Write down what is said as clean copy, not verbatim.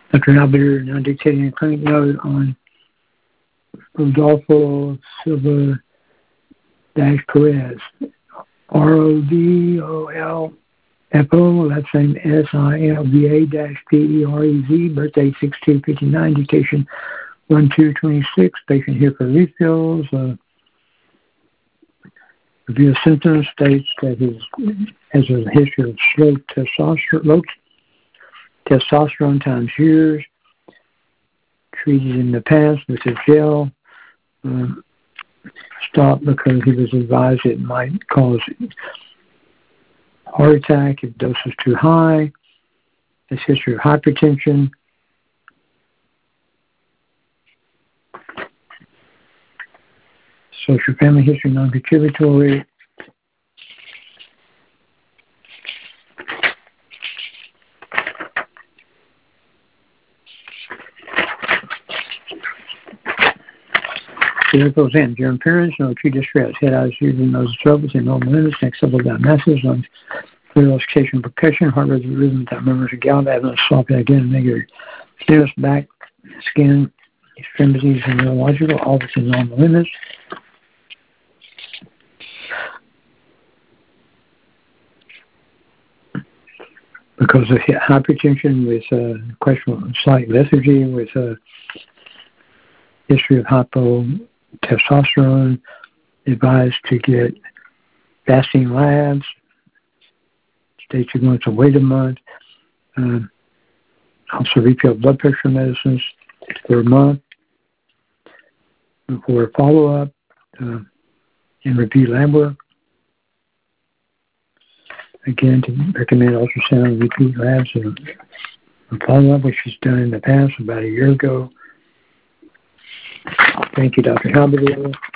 Dr. Halbiter now dictating a clinic note on Rodolfo Silva Perez. RODOLFO, last name SILVA-PEREZ, birthday 6259, dictation 1226, patient here for refills. Review of symptoms states that he has a history of slow testosterone times years, treated in the past with a gel. Stopped because he was advised it might cause heart attack if dose is too high. His history of hypertension. Social family history non-contributory. Here goes in. Your appearance, no true distress. Head, eyes, using those troubles in normal limits. Next level down masses, lungs, clear oscillation, percussion, heart rate, rhythm, without murmurs or gout, abdomen, sloppy again, negative stimulus, back, skin, extremities, and neurological, all within normal limits. Because of hypertension with questionable slight lethargy, with history of hypotestosterone, advised to get fasting labs, states you're going to wait a month, also refill blood pressure medicines for a month, for a follow-up, and review lab work. Again, to recommend ultrasound and repeat labs and follow-up, which was done in the past about a year ago. Thank you, Dr. Halbiter.